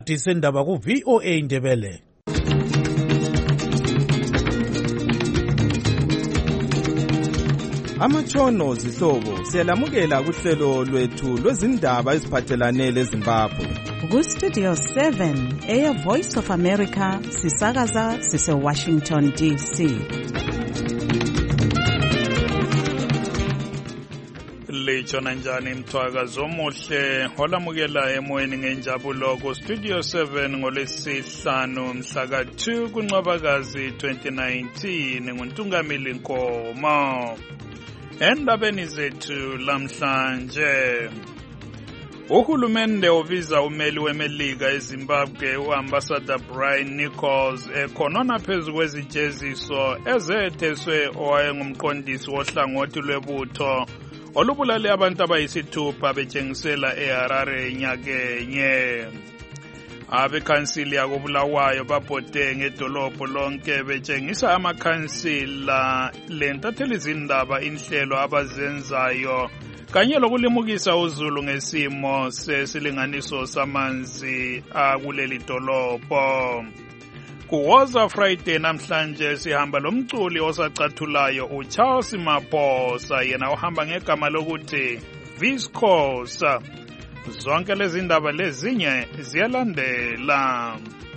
Disendaba ku VOA Indebele. Amatshono zihlobo siyalamukela kuhlelo lwethu lwezindaba eziphathelane leZimbabwe. Ku Studio 7 Air Voice of America sisakaza sise Washington DC. Lichona njani mthwakazi omuhle olamukela emoyeni ngenjabulo ku Studio 7 ngolesihlanu mhla ka-2 kuNcwabakazi 2019 nguNtungamili Nkomo. Endabeni zethu lamhlanje, uhulumende ubiza umeli weMelika eZimbabwe uAmbassador Brian Nichols ekhonona phezu kwezijeziso ezetheswe owayengumqondisi wohlangothi lwebutho olubulale abantu abayisithupha betshengisela eHarare nyakenye. Abekhansili yakobulawayo babhode ngedolobho lonke betshengisa amakhansila lentatheli izindaba inhlelo abazenzayo kanye lokulimukisa uzulu ngesimo sesilinganiso samanzi akuleli dolobho. Kuwoza Friday namhlanje sihamba lomculi osacathulayo uCharles Maphosa, yena uhamba ngegama lokuthi Viscosa. Zonke lezi ndaba lezinye ziyalandela.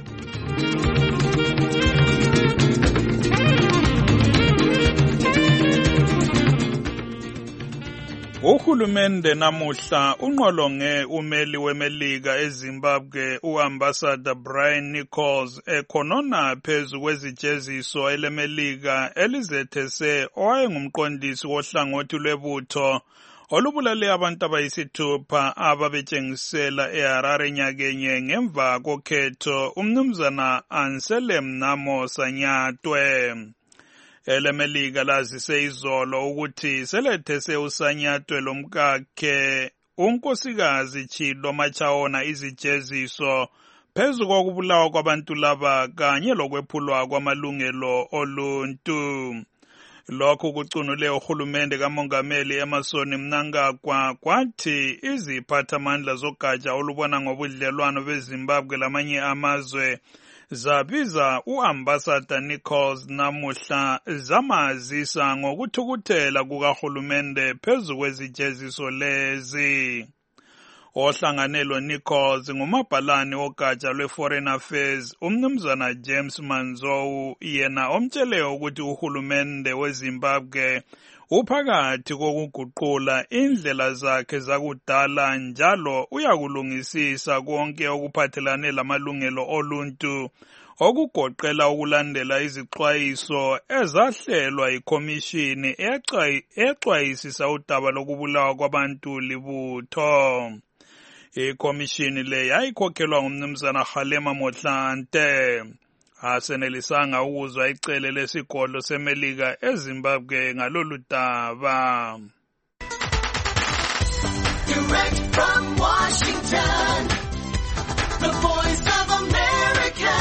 Uhulumende namuhla unqolonge umeli weMelika eZimbabwe uAmbassador Brian Nichols ekhonona phezu kwezijeziso eleMelika elizethese owayengumqondisi wohlangothi lwebutho olubulale abantu abayisithupha ababetshengisela eHarare nyakenye ngemva kokhetho umnumzana Anselm Namo Sanyatwe. EleMelika lazise izolo ukuthi selethese uSanyatwe lomkakhe unkosikazi Chilo Machaona izijeziso phezu kokubulawa kwabantu laba kanye lokwephulwa kwamalungelo oluntu. Lokhu kucunule uhulumende kaMongameli Emmerson Mnangagwa kwathi iziphathamandla zogatsha olubona ngobudlelwano beZimbabwe lamanye amazwe zabiza uAmbassador Nichols namuhla zamazisa ngokuthukuthela kukahulumende phezu kwezijeziso lezi. Ohlanganelo Nichols ngumabhalani wogatsha lweForeign Affairs umnumzana James Manzou, yena omtshele ukuthi uhulumende weZimbabwe uphakathi kokuguqula indlela zakhe zakudala njalo uyakulungisisa konke okuphathelane lamalungelo oluntu okugoqela ukulandela izixwayiso ezahlelwa ikhomishini exwayisisa udaba lokubulawa kwabantu libutho. Ikhomishini le yayikhokhelwa ngumnumzana Kgalema Motlanthe. Asenelisanga ukuzwa icele lesigodlo seMelika eZimbabwe ngalolu daba. Direct from Washington, the Voice of America,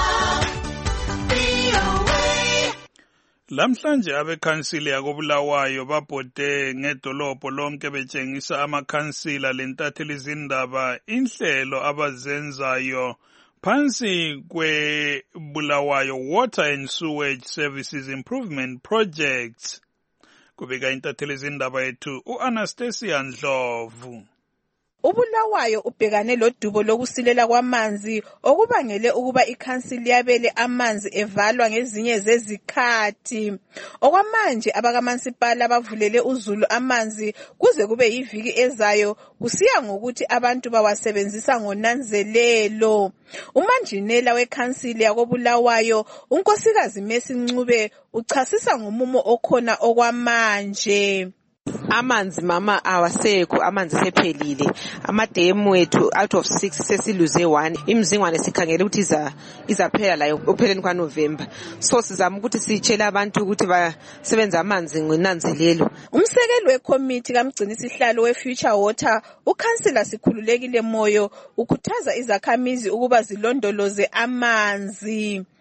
VOA. Lamhlanje abekhansili yakobulawayo babhode ngedolobho lonke betshengisa amakhansila lentatheli izindaba inhlelo abazenzayo phansi kweBulawayo Water and Sewage Services Improvement Projects. Kubika intatheli izindaba yethu uAnastasia Ndlovu. Ubulawayo ubhekane lodubo lokusilela kwamanzi okubangele ukuba ikhansili yabele amanzi evalwa ngezinye zezikhathi. Okwamanje abakamasipala bavulele uzulu amanzi kuze kube yiviki ezayo kusiya ngokuthi abantu bawasebenzisa ngonanzelelo. Umanjinela wekhansili yakobulawayo unkosikazi Messi Ncube uchasisa ngomumo okhona okwamanje. Amanzi mama awasekho, amanzi sephelile. Amademu ethu out of 6 sesiluze 1. Imizingwane sikhangele ukuthi izaphela la opheleni kwaNovember. So sizama ukuthi sitshela abantu ukuthi basebenza amanzi ngonanzelelo. Umsekeli wekomiti kamgcini sihlalo weFuture Water ukansila Sikhululekile Moyo ukhuthaza izakhamizi ukuba zilondoloze amanzi.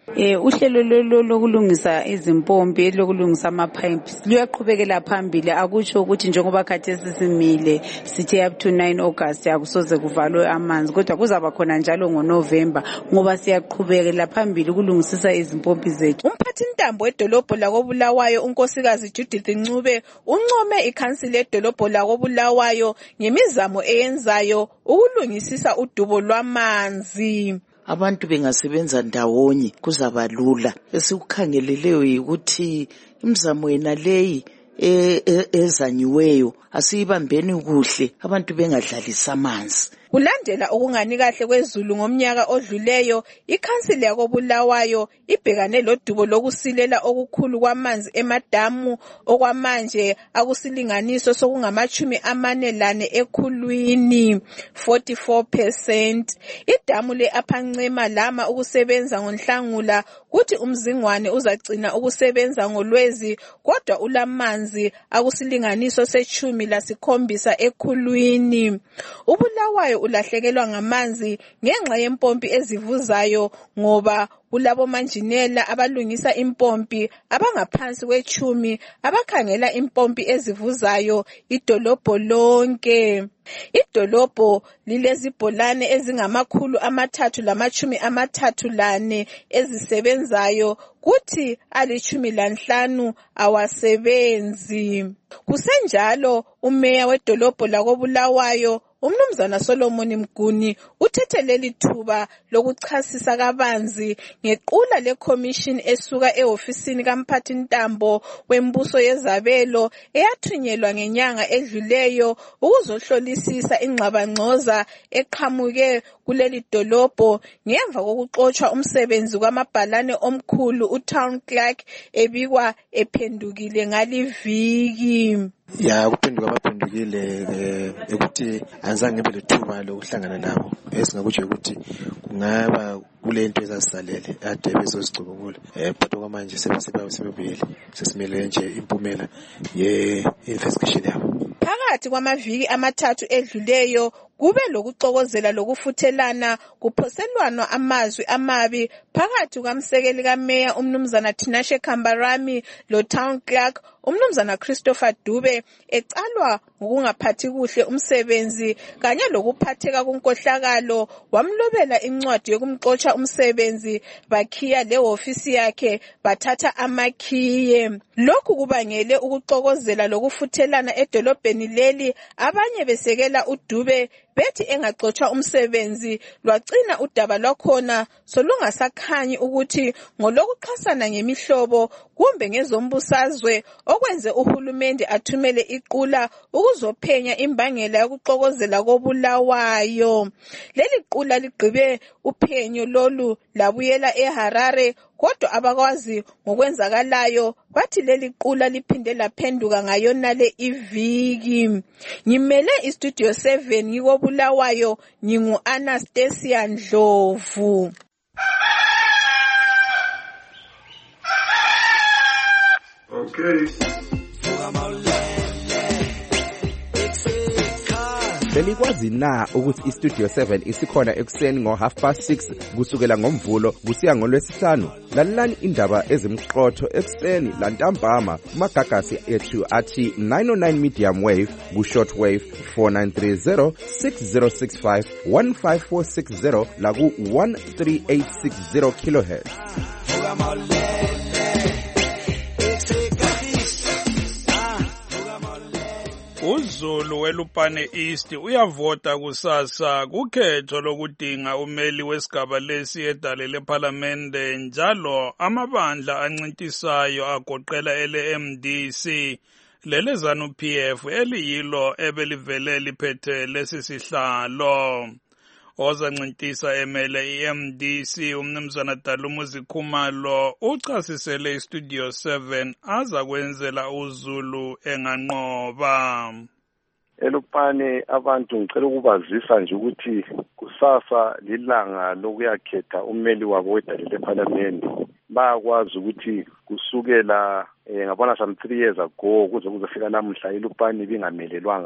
Uhlelo lokulungisa izimpompi lokulungisa ama-pipes luyaqhubekela phambili, akutsho ukuthi njengoba khathesi simile sithe up to 9 August akusoze kuvalwe amanzi, kodwa kuzaba khona njalo ngoNovember ngoba siyaqhubekela phambili ukulungisisa izimpompi zethu. Umphathintambo wedolobho lakoBulawayo unkosikazi Judith Ncube uncome ikhansili yedolobho lakoBulawayo ngemizamo eyenzayo ukulungisisa udubo lwamanzi. Abantu bengasebenza ndawonye kuzaba lula. Esikukhangeleleyo ukuthi imizamo yena leyi ezanyiweyo asiyibambeni kuhle, abantu bengadlalisa amanzi. Kulandela ukungani kahle kwezulu ngomnyaka odluleyo, ikhansili yakoBulawayo ibhekane lodubo lokusilela okukhulu kwamanzi emadamu okwamanje akusilinganiso sokungama-44 ekhulwini, 44%. Idamu le-Aphancema lama ukusebenza ngoNhlangula, kuthi uMzingwane uzagcina ukusebenza ngoLwezi, kodwa ulamanzi akusilinganiso se-17 ekhulwini. uBulawayo ulahlekelwa ngamanzi ngenxa yempompi ezivuzayo ngoba kulabomanjinela abalungisa impompi abangaphansi kwe-10 abakhangela impompi ezivuzayo idolobho lonke. Idolobho lilezibholane ezingama-334 ezisebenzayo, kuthi 15 awasebenzi. Kusenjalo, umeya wedolobho lakoBulawayo uMnumzana Solomon Mguni uthethe leli thuba lokuchasisa kabanzi ngequla leCommission esuka ehofisini kaMphathintambo wembuso yezabelo eyathunyelwa ngenyanga edluleyo ukuzohlolisisa ingxabangxoza eqhamuke kuleli dolobho ngemva kokuxotshwa umsebenzi kwamabhalane omkhulu uTown Clerk ebikwa ephendukile ngaliviki. Kuphenduka baphendukile ukuthi azange ngibe lethuba lokuhlangana nabo. Esingakutsho ukuthi kungaba kulento ezazisalele ade bezozicubungula. But okwamanje sebebuyele, sesimele nje impumela ye-investigation yabo. Phakathi kwamaviki amathathu edluleyo kube lokuxokozela lokufuthelana kuphoselwana amazwi amabi phakathi kwamsekeli kameya uMnumzana Tinashe Kambarami lo-Town Clerk uMnumzana Christopher Dube ecalwa ngokungaphathi kuhle umsebenzi kanye lokuphatheka kunkohlakalo. Wamlobela incwadi yokumxotsha umsebenzi, bakhiya lehofisi yakhe bathatha amakhiye. Lokhu kubangele ukuxokozela lokufuthelana edolobheni leli, abanye besekela uDube bethi engaxotshwa umsebenzi. Lwagcina udaba lwakhona solungasakhanyi ukuthi ngolokuxhasana ngemihlobo kumbe ngezombusazwe okwenze uhulumende athumele iqula ukuzophenya imbangela yokuxokozela koBulawayo. Leli qula ligqibe uphenyo lolu labuyela eHarare, kodwa abakwazi ngokwenzakalayo bathi leli qula liphinde laphenduka ngayonale iviki. Ngimele iStudio 7 ngikoBulawayo, ngingu-Anastasia Ndlovu. Okay. Belikwazi na ukuthi iStudio 7 isikhona ekuseni ngo6:30 kusukela ngoMvulo kusiya ngoLwesihlanu? Lalelani indaba ezimqotho ekuseni lantambama kumagagasi ethu athi 909 medium wave ku-short wave 4930 6065 15460 la ku-13860 kHz. uZulu weLupane East uyavota kusasa kukhetho lokudinga umeli wesigaba lesi edale lePhalamende, njalo amabandla ancintisayo agoqela ele-MDC lele-ZANU-PF eliyilo ebelivele liphethe lesi sihlalo. Ozancintisa emele iMDC uMnumzana Dalumuzi Khumalo uchasisele iStudio 7 aza kwenzela uZulu enganqoba. eLupane abantu ngicela ukubazisa nje ukuthi kusasa lilanga lokuyakhetha umeli wabo wedale lePhalamende. Bayakwazi ukuthi kusukela ngabona some 3 years ago kuzofika namuhla eLupane bingamelelwanga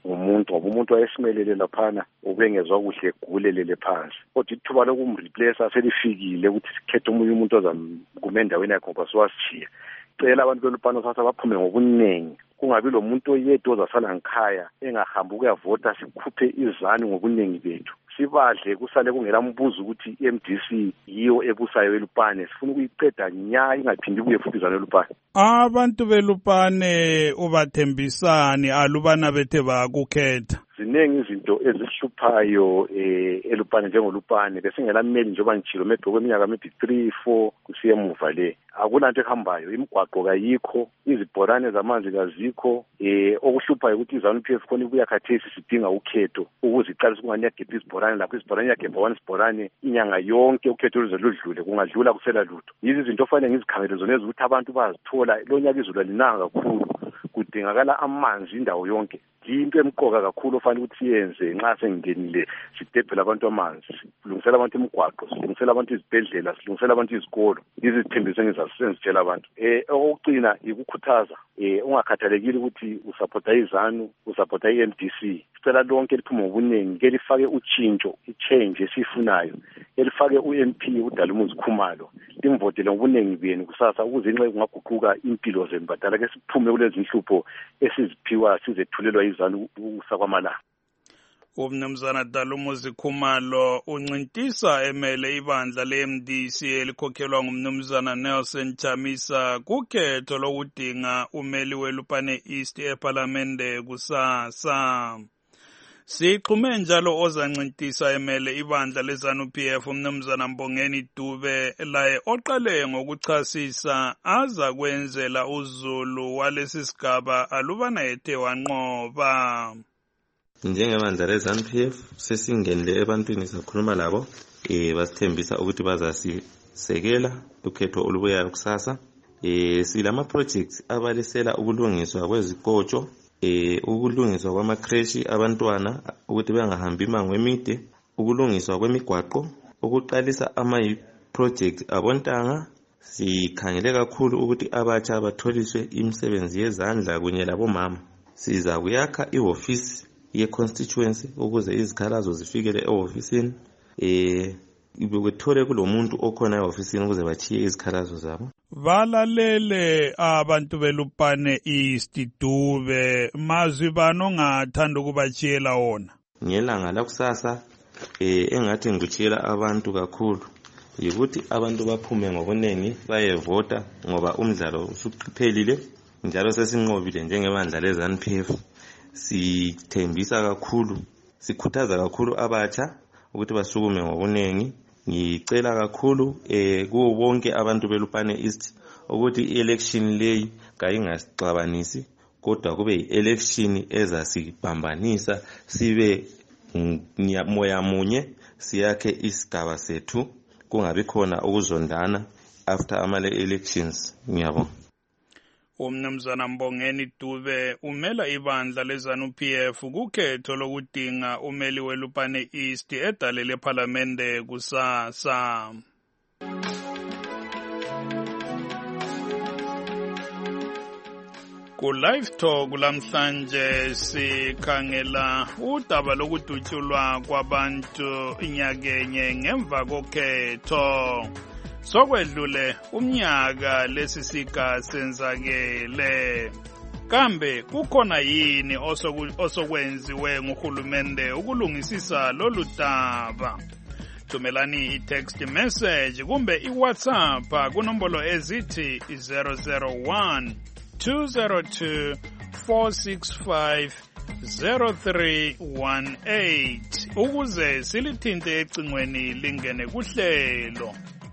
ngumuntu ngoba umuntu wayesimelele laphana ubengezwa kuhle egulelele phansi kodwa ithuba lokumreplace selifikile ukuthi sikhethe omunye umuntu ozakume endaweni yakhe ngoba siwasishiya cela abantu belupano sasa baphume ngobuningi kungabi lo muntu oyedwa ozasala ngikhaya engahambi ukuyavota sikhuphe izanu ngobuningi bethu sibadle kusale kungela mbuzo ukuthi iMDC yiyo ebusayo elupane sifuna ukuyiqeda nya ingaphindi kuye futhi izanu elupane abantu belupane ubathembisani alubana bethe bakukhetha ziningi izinto ezihluphayo elupane njengolupane bese ngelammeli njengoba ngitshilo maybe kweminyaka maybe 3-4 kusiye emuva le akulanto ehambayo imigwaqo kayikho izibhorane zamanzi kazikho okuhluphayo ukuthi izanu-PF khona ibuya khathesi sidinga ukhetho ukuze iqalise kunganiyagebha izibhorane lapho izibhorane iyagebha one isibhorane inyanga yonke ukhetho luze ludlule kungadlula kusela lutho yizi izinto ofanele ngizikhangele zona ezukuthi abantu bazithola lo nyaka izulu alinanga kakhulu kudingakala amanzi indawo yonke into emqoka kakhulu ofanele ukuthi siyenze nxa sengingenile sidebhela abantu amanzi silungisela abantu imigwaqo silungisela abantu izibhedlela silungisela abantu izikolo izithembiso engizazisenzitshela abantu okucina ikukhuthaza ungakhathalekile ukuthi usupporta izanu usupporta iMDC sicela lonke liphume ngobuningi ke lifake utshintsho ichange esifunayo elifake uMP uDalumuzi Khumalo limvotele ngobuningi benu kusasa ukuze inxe kungaguquka impilo zenu badala ke siphume kulezi inhlupho esiziphiwa sizethulelwa izanu usakwamalanga umnumzana Dalumuzi Khumalo uncintisa emele ibandla leMDC elikhokhelwa ngumnumzana Nelson Chamisa kukhetho lokudinga umeli welupane East eParliamente kusasa. Sixhume njalo ozancintisa emele ibandla leZanu-PF umnumzana Mbongeni Dube laye oqale ngokuchasisa aza kwenzela uZulu walesi sigaba alubana ethe wanqoba. Njengebandla leZanu-PF sesingenile ebantwini sakhuluma labo basithembisa ukuthi bazasisekela ukhetho olubuyayo kusasa. Silama projects abalisela ukulungiswa kwezikotsho ukulungiswa kwamakreshi abantwana ukuthi bengahambi imango emide ukulungiswa kwemigwaqo ukuqalisa ama-project abontanga. Sikhangele kakhulu ukuthi abatsha batholiswe imisebenzi yezandla kunye labomama. Siza kuyakha ihofisi ye-constituency ukuze izikhalazo zifikele ehofisini bekuthole kulomuntu okhona ehofisini ukuze bachiye izikhalazo zabo. Balalele abantu belupane East Dube mazwi bano ngathanda ukubachiyela wona. Ngelanga lakusasa engathi ngikuchiyela abantu kakhulu yikuthi abantu baphume ngobunengi bayevota ngoba umdlalo usuphelile njalo sesinqobile njengebandla leZanu-PF. Sithembisa kakhulu sikhuthaza kakhulu abatsha ukuthi basukume ngobunengi. Ngicela kakhulu kuwo bonke abantu belupane East ukuthi i-election leyi kayingasixabanisi kodwa kube i-election ezasibambanisa sibe moya munye siyakhe isigaba sethu kungabi khona ukuzondana after ama-elections. Ngiyabonga. Umnumzana Mbongeni Dube umela ibandla leZanu-PF kukhetho lokudinga umeli welupane East edalele eParliamente kusasa. Ku live talk lamhlanje sikhangela udaba lokudutyulwa kwabantu inyakenye ngemva kokhetho. Sokwedlule umnyaka lesisiga senzakele. Kambe kukhona yini osokwenziwe nguhulumende ukulungisisa lolu daba? Thumelani i-text message kumbe i-WhatsApp kunombolo ezithi 001 202 465 0318 ukuze silithinte ecingweni lingene kuhlelo.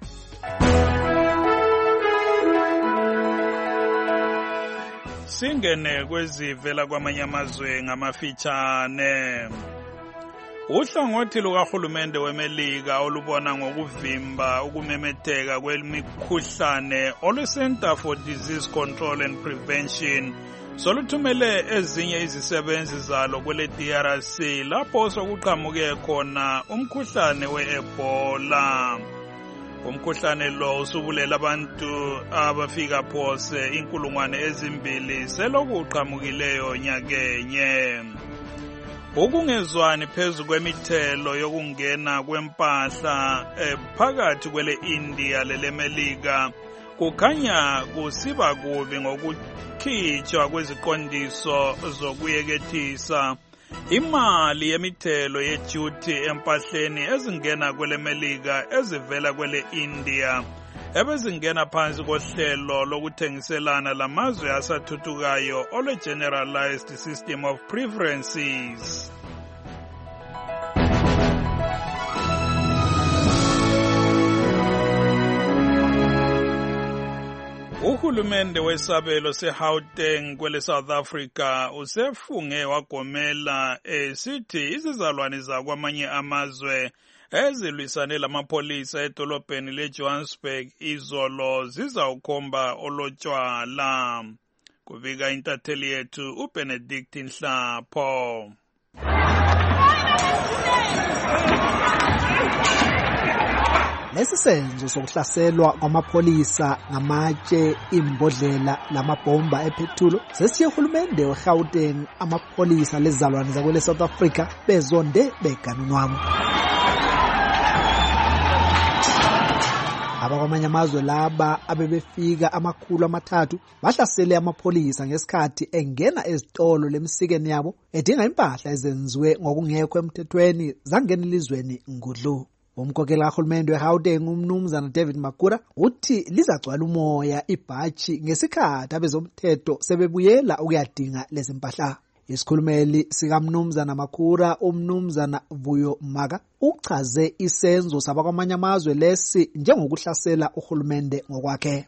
Singene kwezivela kwamanye amazwe ngamafitshane. Uhlangothi lukahulumende weMelika olubona ngokuvimba ukumemetheka kwemikhuhlane oluCenter for Disease Control and Prevention soluthumele ezinye izisebenzi zalo kwele DRC lapho sokuqhamuke khona umkhuhlane we-Ebola. Umkhuhlane lo usubulela abantu abafika phose 2,000 selokuqhamukileyo nyakenye. Ukungezwani phezu kwemithelo yokungena kwempahla phakathi kwele India lelemelika kukhanya kusiba kubi ngokukhitshwa kweziqondiso zokuyekethisa imali yemithelo yeduty empahleni ezingena kwele Melika ezivela kwele India ebezingena phansi kohlelo lokuthengiselana lamazwe asathuthukayo ole Generalized System of Preferences. Uhulumende wesabelo seGauteng kwele South Africa usefunge wagomela sithi izizalwane zakwamanye amazwe ezilwisane lamapholisa edolobheni leJohannesburg izolo zizawukhomba olotshwala. Kubika intatheli yethu uBenedict Nhlapho. Lesi senzo sokuhlaselwa kwamapholisa ngamatshe, imbodlela lamabhomba ephethulu sesiye uhulumende weGauteng amapholisa lezizalwane zakwele South Africa bezonde beganunwamu. Abakwamanye amazwe laba abebefika 300 bahlasele amapholisa ngesikhathi engena ezitolo lemsikeni yabo edinga impahla ezenziwe ngokungekho emthethweni zangena elizweni ngudlu. Umkhokheli kahulumende weGauteng umnumzana David Makura uthi lizacwala umoya ibhachi ngesikhathi abezomthetho sebebuyela ukuyadinga lezi mpahla. Isikhulumeli sikamnumzana Makura umnumzana Vuyo Maka uchaze isenzo sabakwamanye amazwe lesi njengokuhlasela uhulumende ngokwakhe.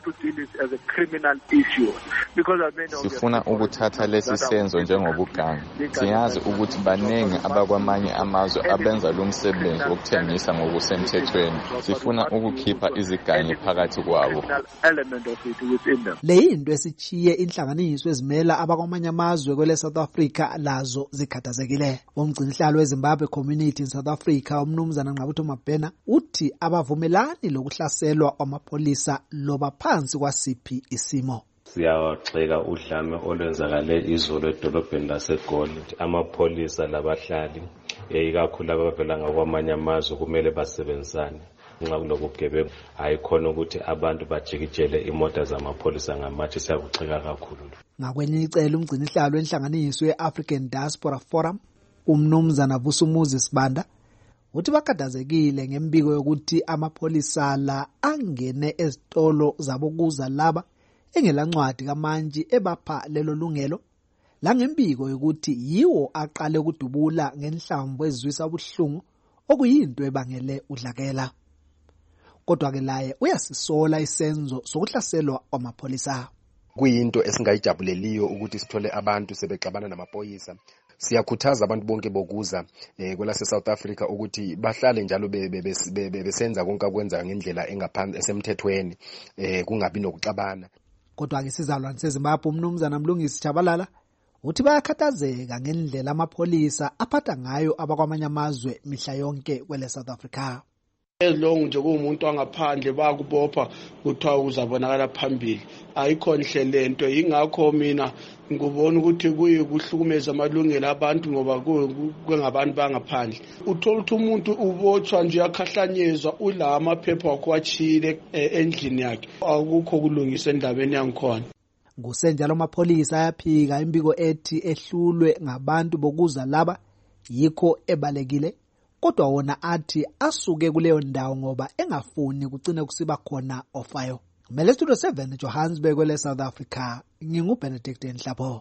Sifuna ukuthatha lesi senzo njengobuganga. Siyazi ukuthi baningi abakwamanye amazwe abenza lo msebenzi wokuthengisa ngokusemthethweni. Sifuna ukukhipha izigangi phakathi kwabo. Le into esichiye inhlanganiso ezimela abakwamanye amazwe kwele South Africa lazo zikhathazekile. Umgcinihlalo weZimbabwe Community in South Africa umnumzana Nqabutho Mabhena uthi abavumelani lokuhlaselwa kwamapholisa loba phansi kwasiphi isimo. Siyawaxeka udlame olwenzakale izolo edolobheni laseGoli. Amapholisa labahlali ikakhulu abavela ngakwamanye amazwe kumele basebenzisane. Nxa kunobugebengu ayikhona ukuthi abantu bajikijele imota zamapholisa ngamatshe. Siyakuxeka kakhulu. Ngakwenye icele umgcinihlalo wenhlanganiso yeAfrican Diaspora Forum umnumzana Vusumuzi Sibanda uthi bakhathazekile ngembiko yokuthi amapholisa la angene ezitolo zabokuza laba engelancwadi kamanje ebapha lelo lungelo la ngembiko yokuthi yiwo aqale ukudubula ngenhlamvu ezizwisa ubuhlungu okuyinto ebangele udlakela. Kodwa ke laye uyasisola isenzo sokuhlaselwa kwamapholisa. Kuyinto esingayijabuleliyo ukuthi sithole abantu sebexabana namaphoyisa. Siyakhuthaza abantu bonke bokuza kwelase South Africa ukuthi bahlale njalo besenza konke akwenza ngendlela engaphansi esemthethweni kungabi nokuxabana. Kodwa ke sizalwane seZimbabwe umnumzana Mlungisi Chabalala uthi bayakhathazeka ngendlela amapholisa aphatha ngayo abakwamanye amazwe mihla yonke kwele South Africa. Ezilongo nje kumuntu angaphandle bakubopha kuthiwa uzabonakala phambili ayikho nhle lento. Ingakho mina ngubona ukuthi kuyikuhlukumeza amalungelo abantu ngoba kwengabantu bangaphandle. Uthola ukuthi umuntu ubotshwa nje akhahlanyezwa ula amaphepha wakho wachile endlini yakhe. Akukho kulungisa endabeni yangikhona. Kusenjalo amapholisa ayaphika imbiko ethi ehlulwe ngabantu bokuza laba yikho ebalekile. Kodwa wona athi asuke kuleyo ndawo ngoba engafuni kucine kusiba khona ofayo. Mele Studio 7 Johannesburg kwele South Africa. NginguBenedict Nhlapho.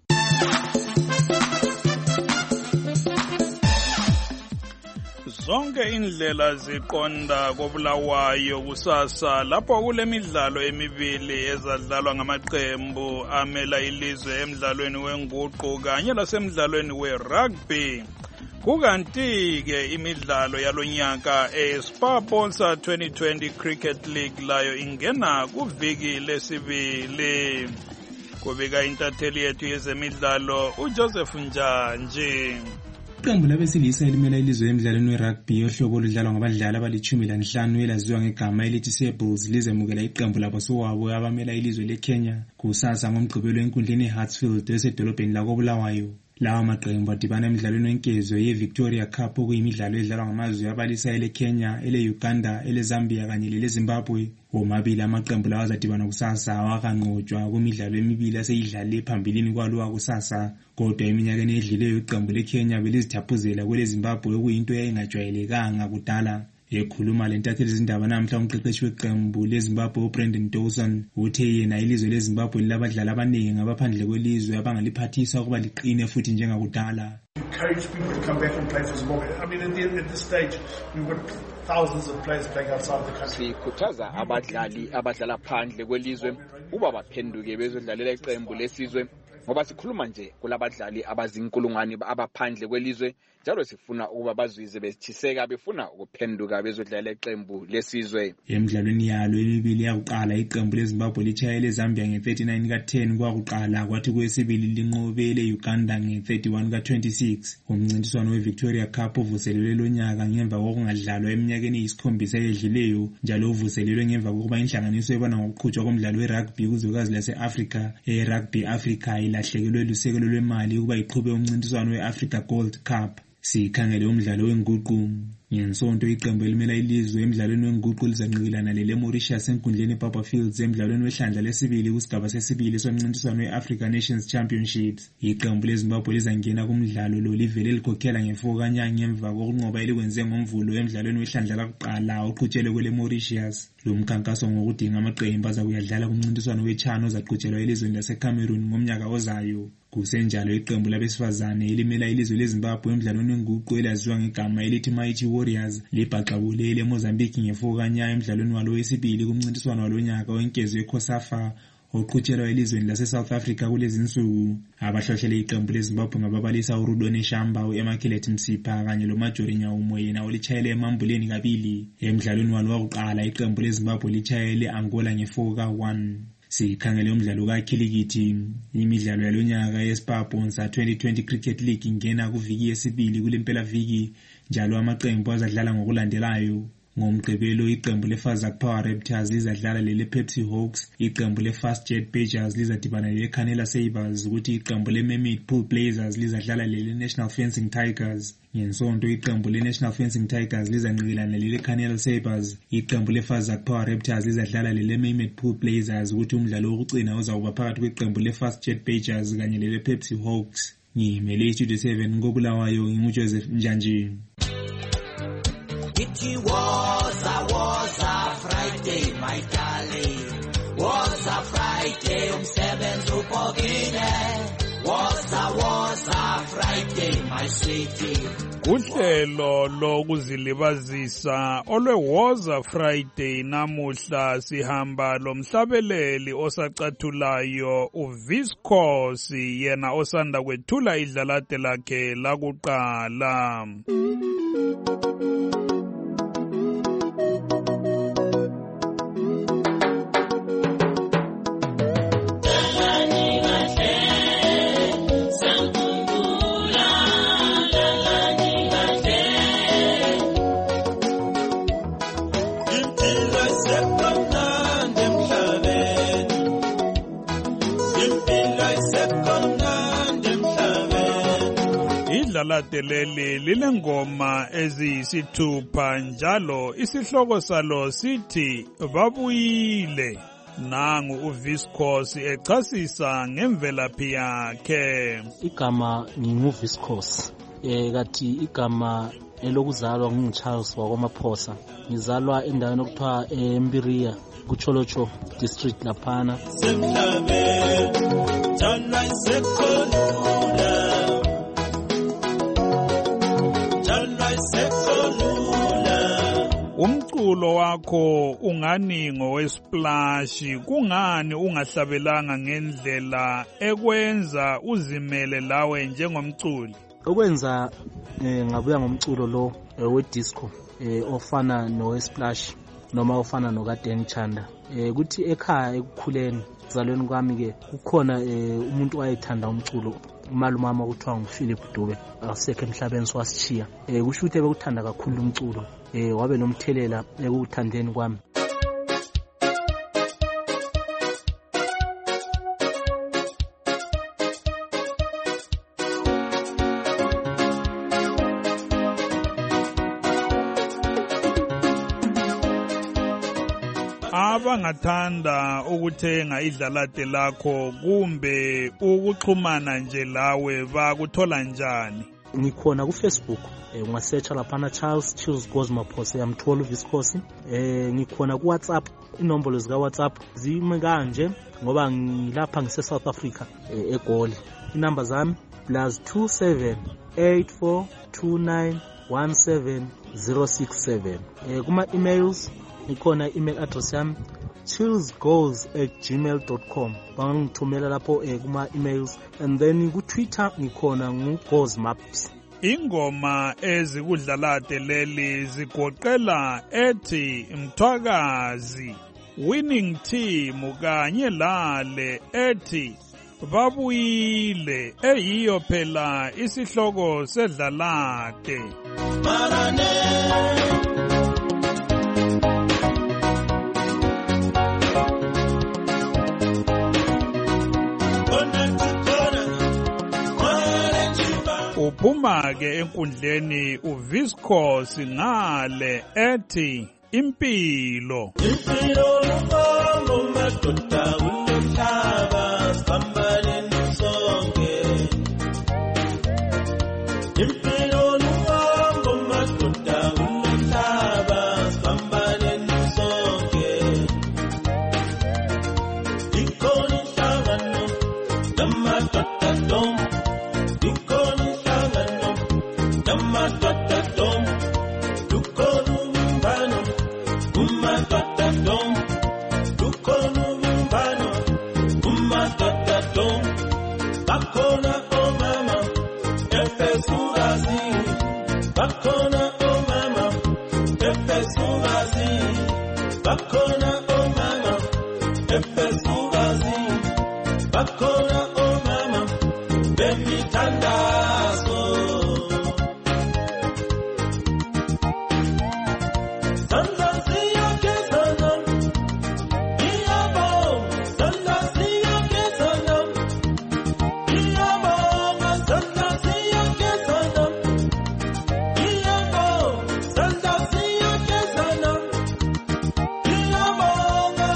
Zonke indlela ziqonda koBulawayo kusasa lapho kulemidlalo emibili ezadlalwa ngamaqembu amela ilizwe emidlalweni wenguqu kanye lasemidlalweni werugby. Kukanti-ke imidlalo yalonyaka Sponsor 2020 Cricket League layo ingena kuviki lesibili. Kubika intatheli yethu yezemidlalo uJoseph Njanji. Iqembu labesilisa elimela ilizwe emidlalweni werugby yohlobo oludlalwa ngabadlali abali-15 elaziwa ngegama elithi Sables lizemukela iqembu labasowabo abamela ilizwe leKenya kusasa ngoMgqibelo enkundleni eHartsfield esedolobheni lakoBulawayo. Lawa maqembu adibana emidlalweni wenkezo ye-Victoria Cup okuyimidlalo edlalwa ngamazwe abalisa ele-Kenya, ele-Uganda, ele-Zambia kanye lele-Zimbabwe. Womabili amaqembu lawa azadibana kusasa wakanqotshwa kumidlalo emibili aseyidlale phambilini kwalowa kusasa. Kodwa eminyakeni edluleyo iqembu le-Kenya belizithaphuzela kwele-Zimbabwe okuyinto eyayingajwayelekanga kudala. Ekhuluma lentatheli izindaba namhla umqeqeshi weqembu leZimbabwe uBrendan Dawson uthe yena ilizwe leZimbabwe lilabadlali abaningi abaphandle kwelizwe abangaliphathisa ukuba liqine futhi njengakudala. Encourage people to come back and play for Zimbabwe. I mean, at this stage, we've got thousands of players playing outside the country. Sikhuthaza abadlali abadlala phandle kwelizwe uba baphenduke bezodlalela iqembu lesizwe ngoba sikhuluma nje kulabadlali abazinkulungwane abaphandle kwelizwe njalo sifuna ukuba bazwize besithiseka befuna ukuphenduka bezodlalela iqembu lesizwe. Emidlalweni yalo emibili yakuqala iqembu leZimbabwe litshayele eZambia nge-39 ka-10 kwakuqala kwathi kwesibili linqobele Uganda nge-31 ka-26. Umncintiswano we-Victoria Cup uvuselelwe lonyaka ngemva kokungadlalwa eminyakeni eyisikhombisa edluleyo njalo uvuselelwe ngemva kokuba inhlanganiso ebona ngokuqhutshwa komdlalo we-rugby kuzwekazi lase-Afrika Rugby Africa ilahlekelwe lusekelo lwemali ukuba iqhube umncintiswano we-Africa Gold Cup. Sikhangele umdlalo wenguqu. Ngensonto iqembu elimela ilizwe emidlalweni wenguqu lizanqikilana le-Mauritius enkundleni ePapa Fields emidlalweni wehlandla lesibili kusigaba sesibili somncintiswano we-Africa Nations Championships. Iqembu leZimbabwe lizangena kumdlalo lo livele likhokhela nge-4 kanyanga emva kokunqoba elikwenze ngomvulo emidlalweni wehlandla lakuqala oqhutshelwe kwele-Mauritius. Lo mkhankaso ngokudinga amaqembu azakuyadlala kumncintiswano weChan ozaqhutshelwa elizweni laseCameroon ngomnyaka ozayo. Kusenjalo iqembu labesifazane elimela ilizwe leZimbabwe emidlalweni wenguqu elaziwa ngegama elithi Mighty Warriors libhaqabulele eMozambique nge-4 kanyanga emidlalweni walo wesibili kumncintiswano walonyaka wenkezo eCOSAFA oqhutshelwa elizweni lase-South Africa kulezi insuku. Abahlohlele iqembu leZimbabwe ngababalisa uRudoni Shamba, uEmmaculate Msipha kanye loMajori Nyaumo yena olitshayele emambuleni kabili. Emidlalweni walo wakuqala iqembu leZimbabwe litshayele Angola nge-4 ka-1. Sikhangele umdlalo kakhilikithi. Imidlalo yalonyaka yeSpar Bonsa 2020 Cricket League ingena kuviki yesibili kulempela viki njalo amaqembu azadlala ngokulandelayo. Ngomgqibelo iqembu leFazak Power Raptors lizadlala lele-Pepsi Hawks, iqembu leFastjet Badgers lizadibana lele-Canela Sabres ukuthi iqembu le-Mammoth Pool Blazers lizadlala lele-National Fencing Tigers. Ngensonto iqembu le-National Fencing Tigers lizanqikilana lele-Canela Sabres, iqembu leFazak Power Raptors lizadlala lele-Mammoth Pool Blazers ukuthi umdlalo wokucina uzawuba phakathi kweqembu leFastjet Badgers kanye lele-Pepsi Hawks. Ngimele iStudio 7 ngobulawayo nginguJoseph Njanji. It was a Friday, my darling. Was a Friday, umsebenzi ubhokile. Was a Friday, my sweetie. Uhlelo lokuzilibazisa olwe-Woza Friday namuhla sihamba lomhlabeleli osacathulayo uViscosi yena osanda kwethula idlalade lakhe lakuqala. Idlalade leli lilengoma eziyisithupha njalo isihloko salo sithi babuyile. Nangu uViscosi echasisa ngemvelaphi yakhe. Igama nginguViscosi. Kathi igama elokuzalwa nginguCharles wakwamaphosa. Ngizalwa endaweni okuthiwa eMbiria kuCholocho district laphana. Umculo wakho ungani ngowesplash, kungani ungahlabelanga ngendlela ekwenza uzimele lawe njengomculi? Okwenza ngabuya ngomculo lo wedisco ofana nowesplash noma ofana nokaDanny Chanda. Kuthi ekhaya ekukhuleni kuzalweni kwami ke kukhona umuntu wayethanda umculo umalumama kuthiwa nguPhilip Dube, asekho emhlabeni swasitshiya. Kusho ukuthi bekuthanda kakhulu umculo, wabe nomthelela ekuthandeni kwami. abangathanda ukuthenga idlalade lakho kumbe ukuxhumana nje lawe bakuthola njani? Ngikhona ku-Facebook, ungasearcha laphana Charles Chills Gosmaphose, yamthola uViscosi. Ngikhona ku-WhatsApp, inombolo zika-WhatsApp zime kanje ngoba ngilapha ngise-South Africa, eGoli. Inamba zami +27 842917 kuma-emails ikhona email address yami chillsgoals@gmail.com. bangangithumela lapho kuma-emails, and then ku-Twitter ngikhona ngu-Gosmaps. Ingoma ezikudlalade leli zigoqela ethi Mthwakazi, Winning Team kanye lale ethi Babuyile, eyiyo phela isihloko sedlalade. Uphuma ke enkundleni uViscosi ngale ethi Impilo. Impilo luhambo madoda ulomhlaba sibambaleni sonke. Impilo luhambo madoda ulomhlaba sibambaleni sonke. Ikhona inhlangano namadoda dom. Ikhona inhlangano namadoda dom. Lukhona ubumbano umadoda dom. Lukhona ubumbano umadoda dom. Bakhona omama efesukazini. Bakhona omama efesukazini. Bakhona omama efesukazini. Bakhona omama bemithandazo. Sandla siyagezana, iyabonga. Sandla siyagezana, iyabonga. Sandla siyagezana, iyabonga. Sandla siyagezana, iyabonga.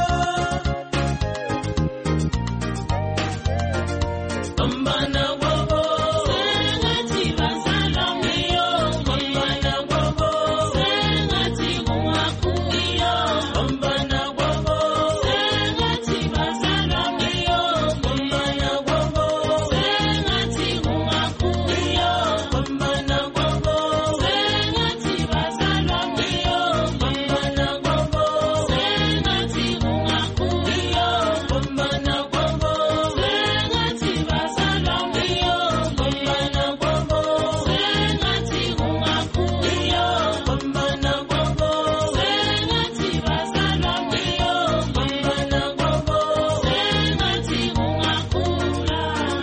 Ambana wabo sengathi bazalwa ngiyo. Ambana wabo sengathi kungakuyo. Ambana wabo sengathi bazalwa ngiyo. Ambana wabo sengathi kungakuyo. Ambana wabo sengathi bazalwa ngiyo. Ambana wabo sengathi kungakuyo. Ambana wabo sengathi bazalwa ngiyo. Ambana wabo sengathi kungakuyo. Ambana wabo sengathi bazalwa ngiyo. Ambana wabo sengathi kungakula.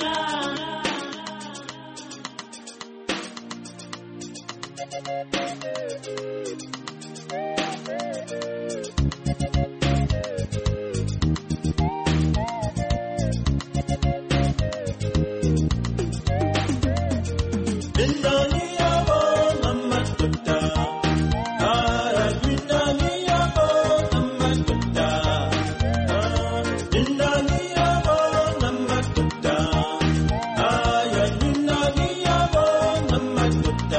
Indani yabona madoda, indani yabona madoda, indani yabona madoda, indani yabona madoda.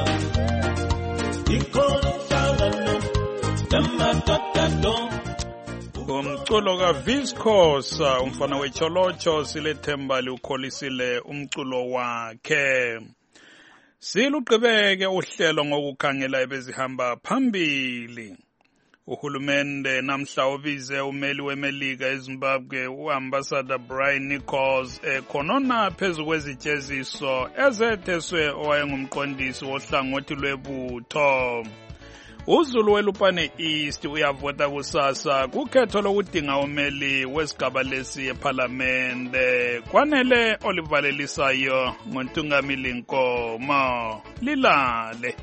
Ikhona inhlangano namadoda dom. Umculo kaViscosi, umfana wecholocho, silethemba liukholisile umculo wakhe. Siluqhubeke uhlelo ngokukhangela ebezihamba phambili. Uhulumende namhla ubize umeli weMelika eZimbabwe uAmbassador Brian Nichols ekhonona phezu kwezijeziso ezetheswe owayengumqondisi wohlangothi lwebutho. uZulu weLupane East uyavota kusasa kukhetho lokudinga umeli wesigaba lesi eParliamente. Kwanele olivalelisayo ngoNtungamili Nkomo. Lilale.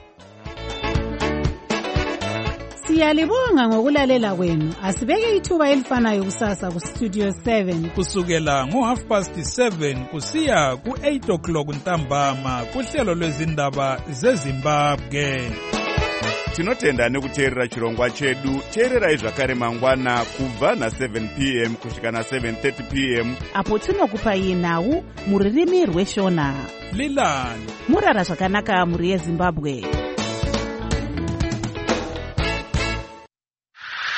Siyalibonga ngokulalela kwenu. Asibeke ithuba elifanayo kusasa ku Studio 7 kusukela ngo7:30 kusiya ku8 o'clock ntambama kuhlelo lwezindaba zeZimbabwe. tinotenda nekuteerera chirongwa chedu. teererai zvakare mangwana kubva na7 p.m. kusvika na7:30 p.m. apo tinokupai nhau muririmi rweshona. lilani murara zvakanaka muri yeZimbabwe.